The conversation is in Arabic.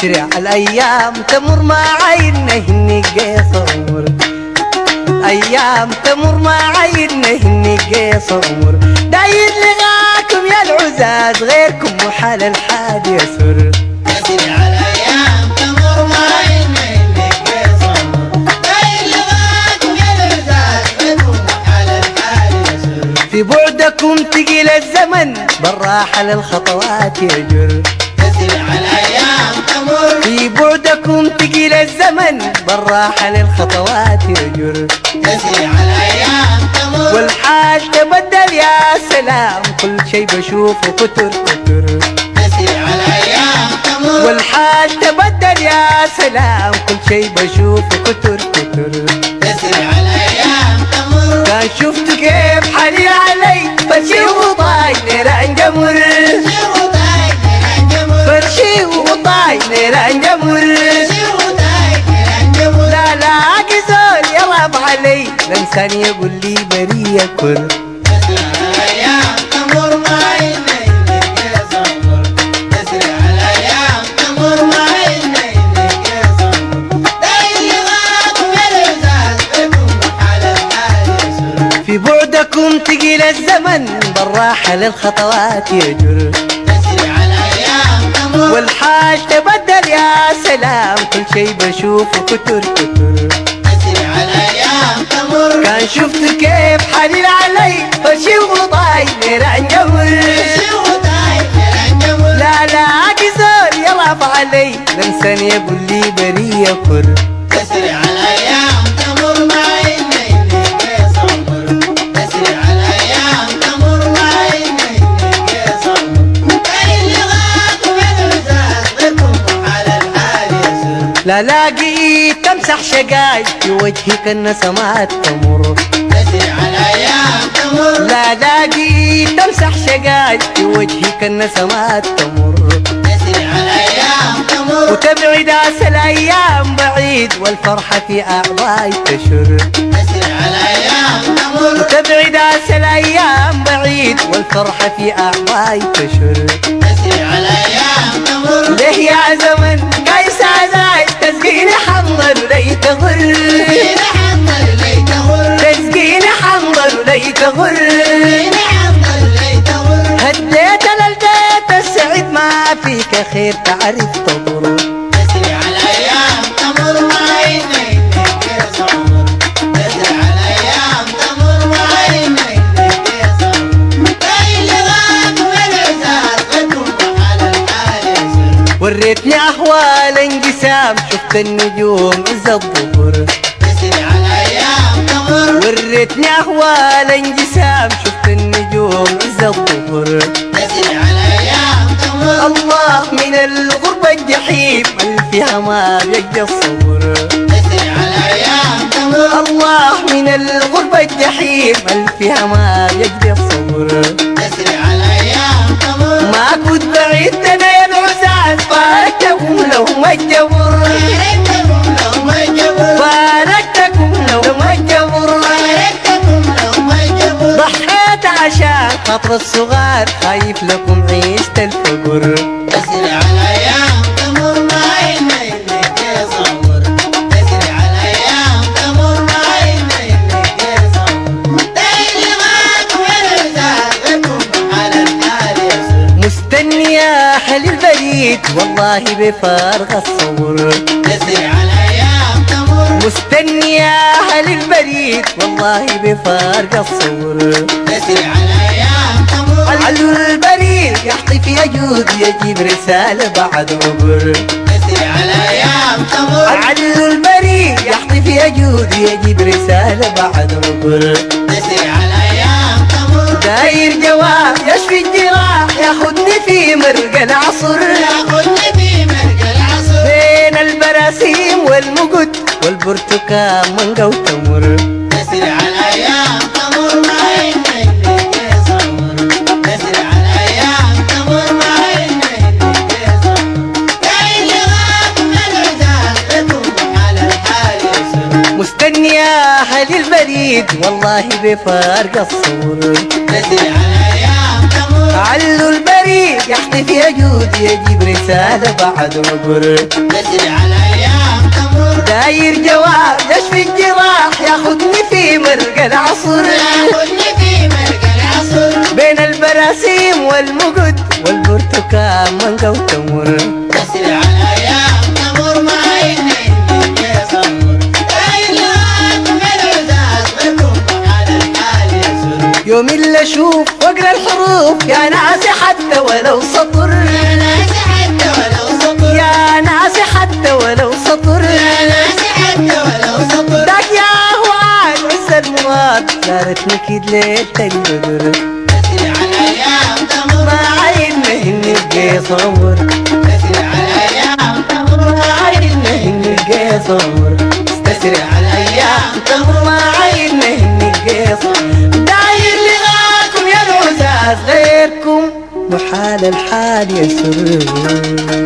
تسرع الأيام تمر مع عينه النقيص عمر، أيام تمر مع عينه النقيص عمر. داير لغاكم يا العزاز غيركم محال الحال يسر. تسرع الأيام تمر مع عينه النقيص عمر، داير لغاكم يا العزاز غيركم محال الحال يسر. في بعدكم تقيل الزمن بالراحة للخطوات يجر. تسرع الأيام تمر في بعدكم تقيل الزمن بالراحة للخطوات يجر. تسرع الأيام تمر والحال تبدل يا سلام كل شي بشوفه كتر كتر. تسرع الأيام تمر والحال تبدل يا سلام كل شي بشوفه كتر كتر. تسرع الأيام تمر كان شفت كيف حالي علي فرشي وطاي نيران جمر. فرشي وطاي نيران جمر. لا لاقي زول يراب علي لانسان يقول لي بريه كل. تسرع الأيام تمر مع عينه النقيص عمر، تسرع الأيام تمر مع عينه النقيص عمر. داير لغاكم يا العزاز غيركم محال الحال يسر. في بعدكم تقيل الزمن بالراحة للخطوات يجر. تسرع الأيام تمر والحال تبدل يا سلام كل شي بشوفه كتر كتر. تسرع الأيام تمر كان شفت كيف حليل علي فرشي وطاي نيران جمر. لا لاقي زول يراب علي لانسان يقول لي بريه كر. تسرع الأيام تمر مع عينه النقيص عمر، تسرع الأيام تمر مع عينه النقيص عمر. داير لغاكم يا العزاز غيركم محال الحال يسر. لا لاقي تمسح شقاي في وجهك النسمات تمر. تسرع الأيام تمر لا لاقي تمسح شقاي في وجهك النسمات تمر. تسرع الأيام تمر وتبعد آس الأيام بعيد والفرحة في أعضائي تشر. تسرع الأيام تمر وتبعد آس الأيام بعيد والفرحة في أعضائي تشر. تسرع الأيام تمر ليه يا زمن قايس عزاي تسقيني حنظر وليت غر. فينا حنظر ليت غر، تسقيني حنظر وليت غر. فينا حنظر ليت غر. هديت للبيت السعيد ما فيك خير تعرف تضر. تسرع الأيام تمر مع عينه النقيص عمر، تسرع الأيام تمر مع عينه النقيص عمر. داير لغاكم يا العزاز غيركم محال الحال يسر. وريتني أحوال انقسام شفت النجوم عز الظهر. تسرع الأيام تمر وريتني أحوال انقسام شفت النجوم عز الظهر. تسرع الأيام تمر الله من الغربة الجحيم اللي فيها ما بيجي الصبر. تسرع الأيام تمر الله من الغربة الجحيم اللي فيها ما بيجي الصبر. تسرع الأيام تمر ما كنت بعيد انا يا العزاز فارقتكم لو ما الجبر. فارقتكم لو ما جبر، فارقتكم لو ما الجبر. فارقتكم لو ما جبر. ضحيت عشان خاطر الصغار خايف لكم عيشة الفقر. تسرع الأيام تمر مع عينه النقيص عمر، تسرع الأيام تمر مع عينه النقيص عمر. داير لغاكم يا العزاز غيركم محال الحال يسر. مستني يا أهل البريد والله بفارغ الصبر. تسرع الأيام تمر مستني يا أهل البريد والله بفارغ الصبر. تسرع الأيام تمر علو البريد يحطف يجود يجيب رسالة بعد عبر. تسرع الأيام تمر علو البريد يحطف يجود يجيب رسالة بعد عبر. تسرع الأيام تمر داير جواب يشفي الجراح ياخدني في مرق العصر. ياخدني في مرق العصر، بين البراسيم والمقد والبرتقال منقى وتمر. تسرع الأيام تمر مع عينه النقيص عمر، تسرع الأيام تمر مع عينه النقيص عمر. داير لغاكم يا العزاز غيركم محال الحال يسر. مستني يا أهل البريد والله بفارق الصبر. تسرع الأيام تمر علو البريد يحطي في جود يجيب رسالة بعد مقر تسري على ايام تمر داير جواب يشفي الجراح ياخدني في مرق العصر ياخدني في مرق العصر بين البراسيم والمقد والبرتقال منقى وتمر تسري على ايام تمر ما ينهي يصور داير لغاكم العزاز غيركم على الحال يسر يوم اللي اشوف واقرا الحروف يا ناسي حتى ولو سطر يا ناسي حتى ولو سطر يا ناسي حتى ولو سطر يا ناسي حتى ولو سطر داك يا هو عاد عز المواد صارتني كيد ليلة البدر تسري على ايام تمر ما عيننا اني بقي صور تسري على ايام تمر ما عيننا اني بقي صور تسري على ايام تمر ما عيننا اني بقي صور داير لغاكم يا العزاز غيركم محال الحال يسر